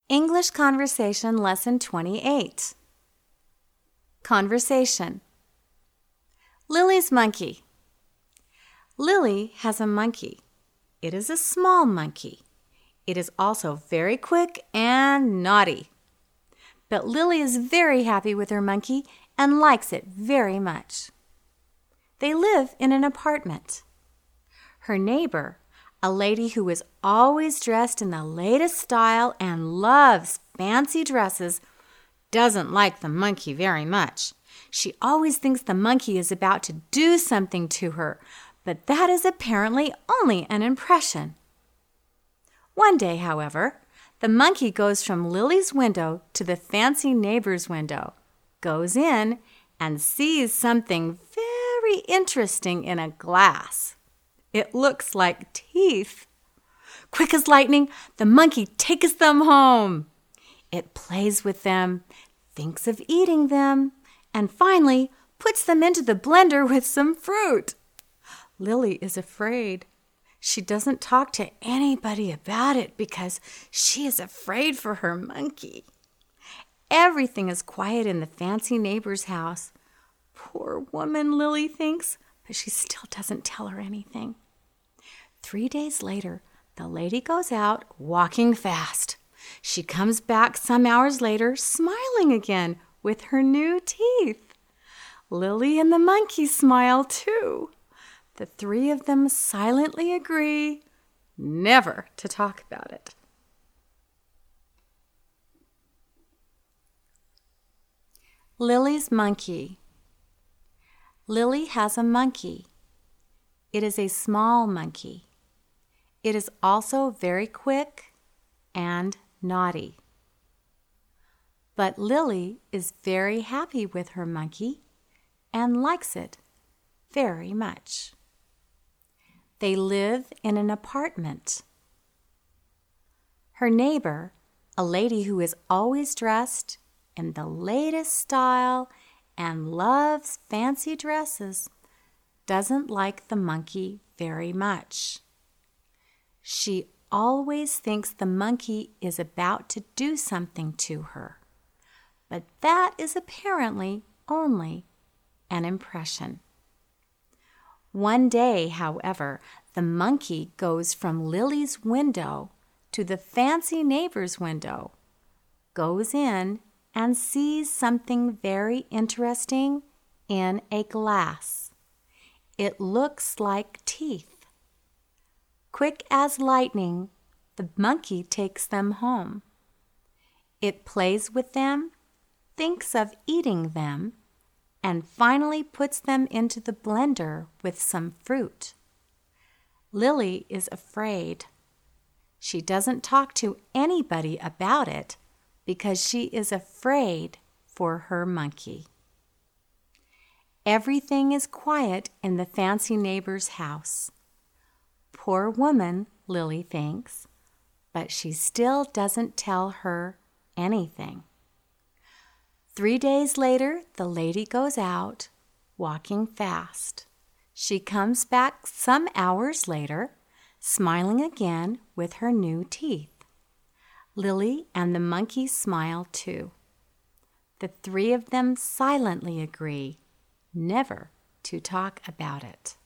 English Conversation Lesson 28. Conversation. Lily's monkey. Lily has a monkey. It is a small monkey. It is also very quick and naughty. But Lily is very happy with her monkey and likes it very much. They live in an apartment. Her neighbor, a lady who is always dressed in the latest style and loves fancy dresses, doesn't like the monkey very much. She always thinks the monkey is about to do something to her, but that is apparently only an impression. One day, however, the monkey goes from Lily's window to the fancy neighbor's window, goes in, and sees something very interesting in a glass. It looks like teeth. Quick as lightning, the monkey takes them home. It plays with them, thinks of eating them, and finally puts them into the blender with some fruit. Lily is afraid. She doesn't talk to anybody about it because she is afraid for her monkey. Everything is quiet in the fancy neighbor's house. Poor woman, Lily thinks, but she still doesn't tell her anything. 3 days later, the lady goes out walking fast. She comes back some hours later smiling again with her new teeth. Lily and the monkey smile too. The three of them silently agree never to talk about it. Lily's monkey. Lily has a monkey. It is a small monkey. It is also very quick and naughty. But Lily is very happy with her monkey and likes it very much. They live in an apartment. Her neighbor, a lady who is always dressed in the latest style and loves fancy dresses, doesn't like the monkey very much. She always thinks the monkey is about to do something to her, but that is apparently only an impression. One day, however, the monkey goes from Lily's window to the fancy neighbor's window, goes in and sees something very interesting in a glass. It looks like teeth. Quick as lightning, the monkey takes them home. It plays with them, thinks of eating them, and finally puts them into the blender with some fruit. Lily is afraid. She doesn't talk to anybody about it because she is afraid for her monkey. Everything is quiet in the fancy neighbor's house. Poor woman, Lily thinks, but she still doesn't tell her anything. 3 days later, the lady goes out, walking fast. She comes back some hours later, smiling again with her new teeth. Lily and the monkey smile too. The three of them silently agree never to talk about it.